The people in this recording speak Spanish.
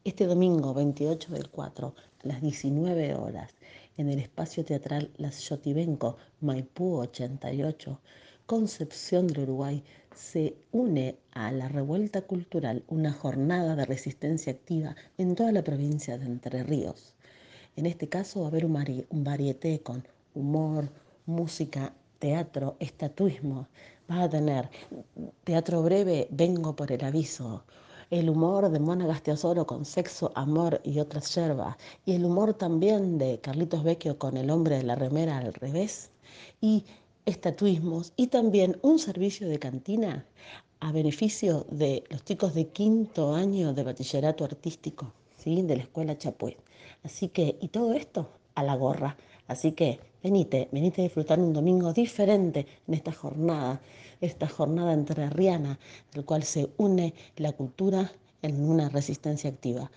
Este domingo 28 del 4 a las 19 horas en el espacio teatral Las Yotibenco, Maipú 88, Concepción del Uruguay, se une a la revuelta cultural una jornada de resistencia activa en toda la provincia de Entre Ríos. En este caso va a haber un varieté con humor, música, teatro, estatuismo. Vas a tener teatro breve, Vengo por el aviso. El humor de Mona Gasteazoro con Sexo, Amor y otras yerbas. Y el humor también de Carlitos Vecchio con El hombre de la remera al revés. Y estatuismos. Y también un servicio de cantina a beneficio de los chicos de quinto año de bachillerato artístico, ¿sí? De la escuela Chapué. Así que, y todo esto a la gorra. Así que venite a disfrutar un domingo diferente en esta jornada entrerriana, del cual se une la cultura en una resistencia activa.